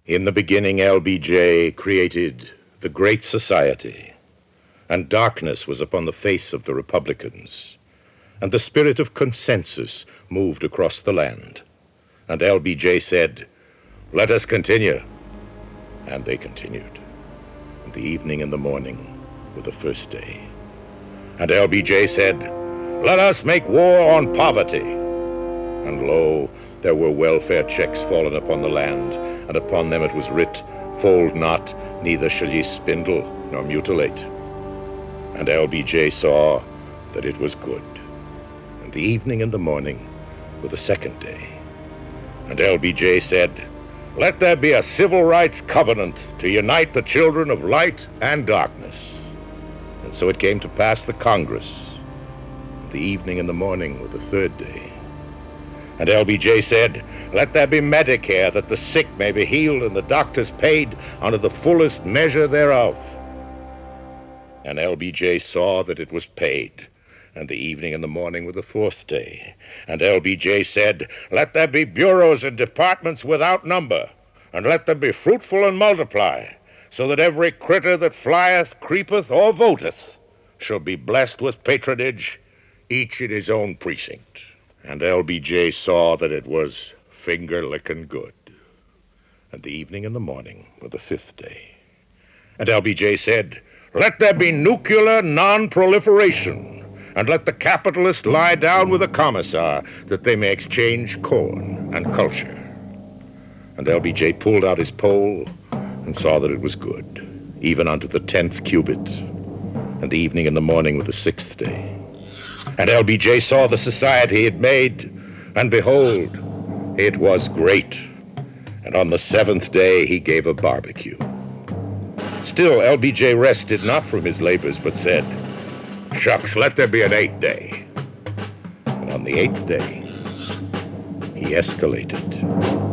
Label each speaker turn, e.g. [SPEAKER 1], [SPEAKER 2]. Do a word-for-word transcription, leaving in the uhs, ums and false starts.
[SPEAKER 1] In the beginning, L B J created the Great Society, and darkness was upon the face of the Republicans, and the spirit of consensus moved across the land. And L B J said, "Let us continue." And they continued. The evening and the morning were the first day. And L B J said, "Let us make war on poverty." And lo, there were welfare checks fallen upon the land, and upon them it was writ, "Fold not, neither shall ye spindle, nor mutilate." And L B J saw that it was good. And the evening and the morning were the second day. And L B J said, "Let there be a civil rights covenant to unite the children of light and darkness." And so it came to pass the Congress. The evening and the morning were the third day. And L B J said, "Let there be Medicare, that the sick may be healed and the doctors paid unto the fullest measure thereof." And L B J saw that it was paid. And the evening and the morning were the fourth day. And L B J said, "Let there be bureaus and departments without number, and let them be fruitful and multiply, so that every critter that flieth, creepeth, or voteth shall be blessed with patronage, each in his own precinct." And L B J saw that it was finger-licking good. And the evening and the morning were the fifth day. And L B J said, "Let there be nuclear non-proliferation, and let the capitalist lie down with the commissar, that they may exchange corn and culture." And L B J pulled out his pole and saw that it was good, even unto the tenth cubit. And the evening and the morning were the sixth day. And L B J saw the society he had made, and behold, it was great. And on the seventh day he gave a barbecue. Still L B J rested not from his labors, but said, "Shucks, let there be an eighth day." And on the eighth day, he escalated.